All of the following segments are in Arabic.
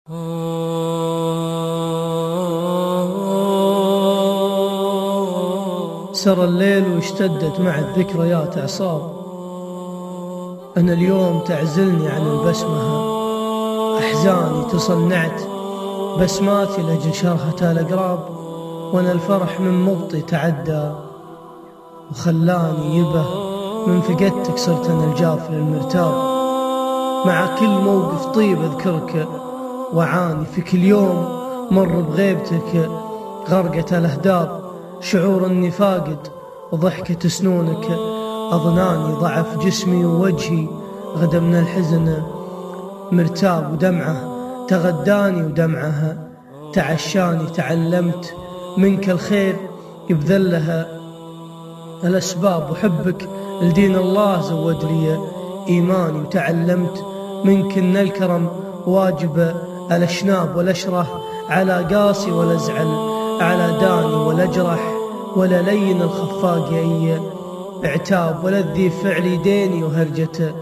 سرى الليل واشتدت مع الذكريات عصاب. أنا اليوم تعزلني عن البسمة، أحزاني تصنعت بسماتي لأجل شرحة الأقراب. وأنا الفرح من مبطي تعدى وخلاني يبه، من فقدتك صرت أنا الجاف للمرتاب. مع كل موقف طيب أذكرك وعاني، في كل يوم مر بغيبتك غرقة الأهداب. شعور أني فاقد وضحكة سنونك أظناني ضعف جسمي ووجهي غدا من الحزن مرتاب. ودمعه تغداني ودمعها تعشاني، تعلمت منك الخير يبذلها الأسباب. وحبك لدين الله زود لي إيماني، وتعلمت منك أن الكرم واجب الأشناب. ولا أشره على قاسي ولا أزعل على داني، ولا أجرح ولا لين الخفاق أي اعتاب. ولا ذي فعلي ديني وهرجة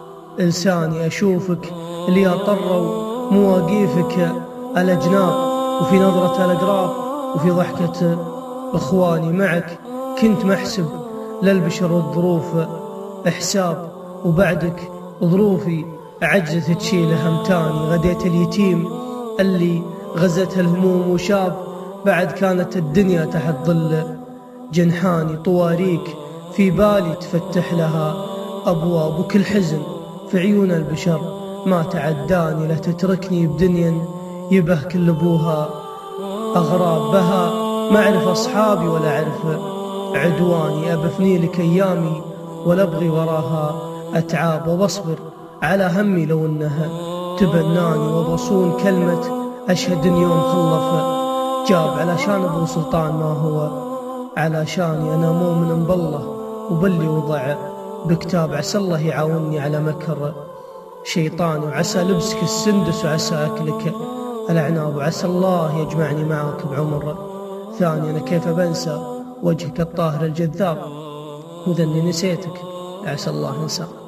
لساني، أشوفك اللي أطروا مواقيفك الأجناب. وفي نظرة الأقراب وفي ضحكة إخواني معك كنت محسب للبشر والظروف إحساب. وبعدك ظروفي عجزت تشيل همتاني، غديت اليتيم اللي غزتها الهموم وشاب. بعد كانت الدنيا تحت ظل جنحاني، طواريك في بالي تفتح لها أبواب. وكل حزن في عيون البشر ما تعداني، لا تتركني بدنيا يبه كل أبوها أغراب. بها ما أعرف أصحابي ولا أعرف عدواني، أبفني لك أيامي ولا أبغي وراها أتعاب. وبصبر على همي لو أنها تبناني، وبصون كلمة أشهد إن يوم خلف جاب. علشان أبو سلطان ما هو علشاني، أنا مؤمن بالله وباللي وضع بكتاب. عسى الله يعاونني على مكر شيطاني، وعسى لبسك السندس وعسى أكلك الأعناب. وعسى الله يجمعني معك بعمر ثاني. أنا كيف بنسى وجهك الطاهر الجذاب، وذني نسيتك عسى الله ينسى.